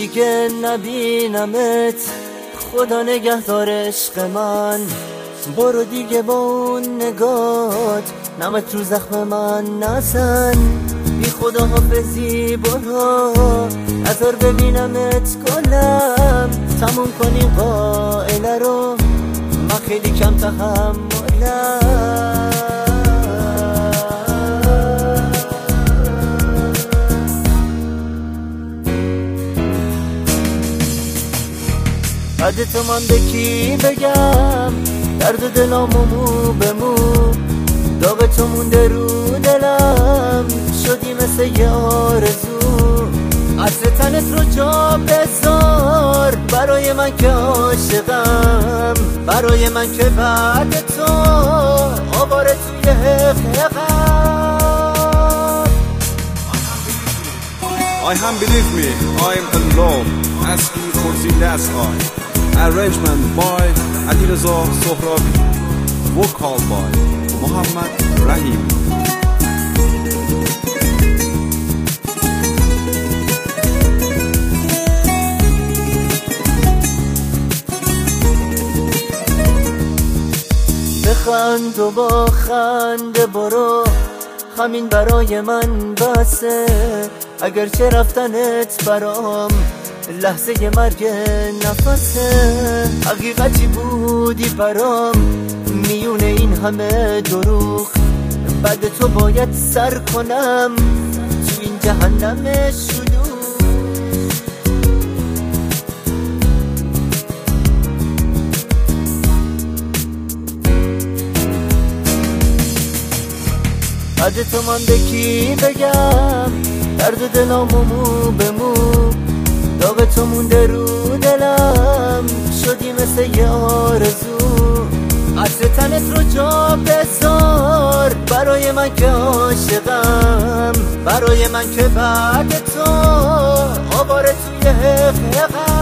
دیگه نبینمت، خدا نگهدار عشق من. برو دیگه با اون نگات نمک رو زخم من نزن. بی خدا حافظی برو، نظر ببینمت کنم. تموم کنی قائله رو، من خیلی کم تحملم. بعد تو من به کی بگم، درد دلامو مو به مو. داغ تو مونده رو دلم، شدی مثل یه آرزو. عطر تنت رو جا بذار، برای من که عاشقم، برای من که بعد تو آواره توی حقیقم. I can't believe me, I'm in love, asking for the last eye. Arrangement by Alireza Sohrabi, vocal by Muhammad Rahim. بخند و با خنده برو، همین برای من بسه. اگرچه رفتنت برام لحظه مرگ نفسه. حقیقتی بودی برام میونه این همه دروغ. بعد تو باید سر کنم تو این جهنم شلوغ. بعد تو من به کی بگم، درد دلامو مو به مو. داغ تو مونده رو دلم، شدی مثل یه آرزو. عطر تنت رو جا بذار، برای من که عاشقم، برای من که بعد تو آواره توی حقیقم.